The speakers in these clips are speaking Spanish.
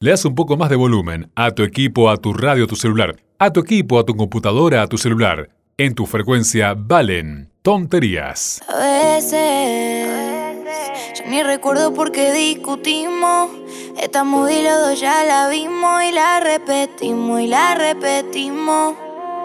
le das un poco más de volumen a tu equipo, a tu radio, a tu celular, a tu equipo, a tu computadora, a tu celular. En tu frecuencia valen tonterías. A veces yo ni recuerdo por qué discutimos. Esta movie los dos ya la vimos y la repetimos y la repetimos.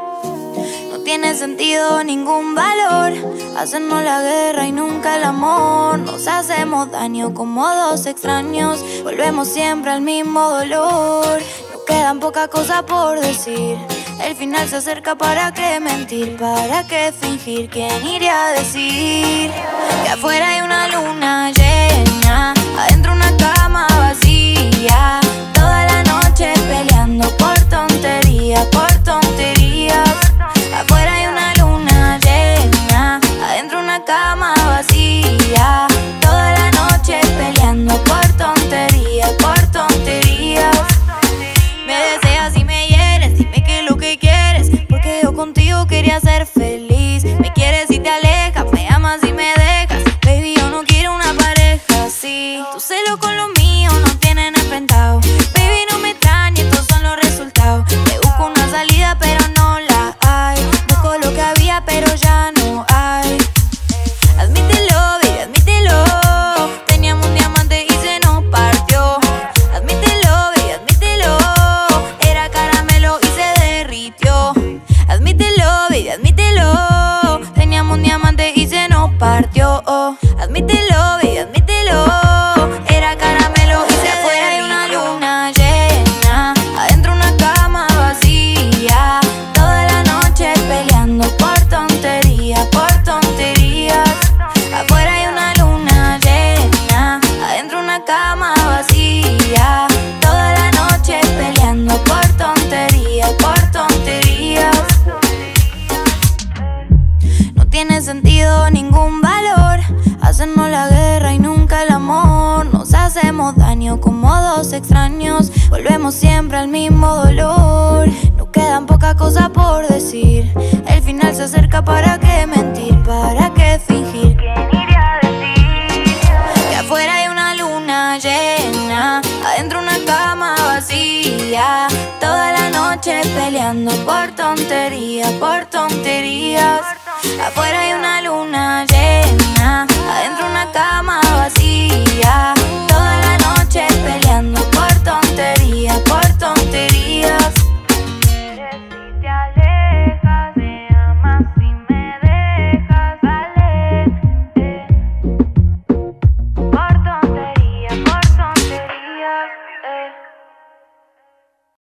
No tiene sentido ningún valor hacernos la guerra y nunca el amor. Nos hacemos daño como dos extraños. Volvemos siempre al mismo dolor. Nos quedan pocas cosas por decir. El final se acerca, ¿para qué mentir? ¿Para qué fingir? ¿Quién iría a decir? Que afuera hay una luna llena, adentro una cama vacía. Toda la noche peleando por tonterías, por tonterías. Afuera hay una luna llena, adentro una cama vacía. Toda la noche peleando por tonterías, por tonterías. Me deseas y me hieres, dime qué es lo que quieres, porque yo contigo quería ser feliz. Me quieres y te alejas, me amas y me dejas. Baby, yo no quiero una pareja así. Tu celo con lo mío no tienen enfrentado. Baby, no me extrañes, estos son los resultados. Te busco una salida pero no la hay. Busco lo que había pero ya no hay. Admítelo, baby, admítelo. Teníamos un diamante y se nos partió. Admítelo, baby, admítelo. Era caramelo y se derritió. Admítelo, baby, admítelo. Teníamos un diamante y se nos partió. Admítelo, baby, admítelo. Era caramelo y se derritió. Afuera hay una luna llena, adentro una cama vacía. Toda la noche peleando por tonterías, por tonterías. Afuera hay una luna llena, adentro una cama vacía. Toda la noche peleando por tonterías, por tonterías. No tiene sentido ningún valor hacernos la guerra y nunca el amor. Nos hacemos daño como dos extraños. Volvemos siempre al mismo dolor. Nos quedan pocas cosas por decir. El final se acerca, ¿para qué mentir? ¿Para qué fingir? ¿Quién iría a decir? Que afuera hay una luna llena, adentro una cama vacía. Toda la noche peleando por tonterías, por tonterías. Afuera hay una luna llena, adentro una cama vacía.